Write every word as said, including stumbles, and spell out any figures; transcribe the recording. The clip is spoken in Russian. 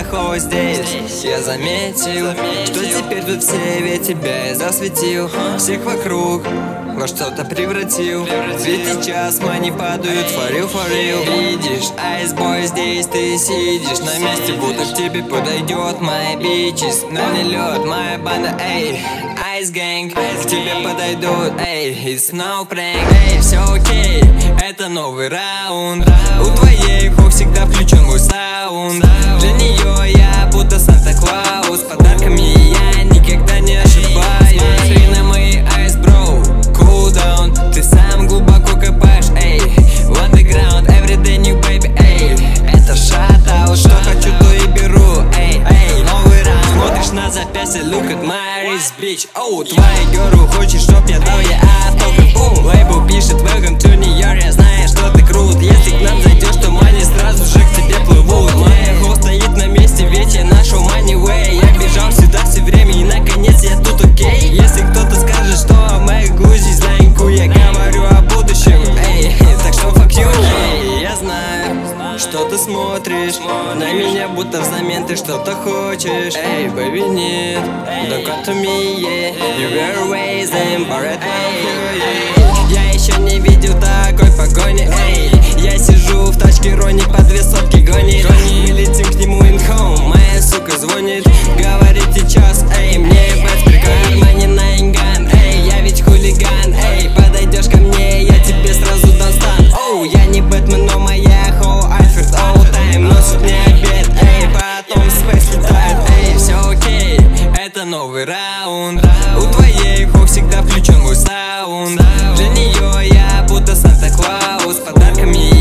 плохого здесь. Я заметил, что теперь тут все, ведь тебя я засветил. Всех вокруг во что-то превратил. Ведь сейчас мани падают, for real, for real. Видишь, Ice Boy, здесь ты сидишь на месте, будто к тебе подойдет моя бичес. На нелет, моя банда, эй, Ice Gang, к тебе подойдут, эй, it's no prank. Эй, все окей, это новый раунд. У твоей хо всегда включен мой саунд. Для нее я будто Санта-Клаус, подарками я никогда не ошибаюсь. Смотри на мои eyes, bro, cool down. Ты сам глубоко копаешь, эй, в underground, everyday new baby, эй. Это шатаут, что хочу, то и беру, эй, эй, новый раунд. Смотришь на запястье, look at my wrist, bitch. Оу, твоя геру хочешь, чтоб я дал ей автограф, бум. Лейбл пишет welcome to New York, я знаю, что ты крут. Если к нам зайдешь, то мани сразу же к тебе плывут. Моя хо стоит на месте, ведь я нашел money way. Я бежал сюда все время и наконец я тут, окей. Если кто-то скажет, что о моих глузей зланьку, я говорю о будущем, эй, так что fuck you. Эй, я знаю, что ты смотришь на меня, будто взамен ты что-то хочешь. Эй, baby, нет, don't come to me, yeah. You were raising, but эй, я еще не видел такой погони, эй. Я сижу в тачке, Рони по две сотки гонит. Мы летим к нему in home, моя сука звонит, говорит сейчас, эй, мне ебать прикольно. Мани на инган, эй, я ведь хулиган, эй. Подойдешь ко мне, я тебе сразу дам стан. Оу, я не Бэтмен, но моя хо Альфред all time. Носит мне обед, эй, потом в спейс летает, эй, все окей, это новый раунд. У твоей хо всегда включен мой саунд. Для нее я будто Санта-Клаус, подарками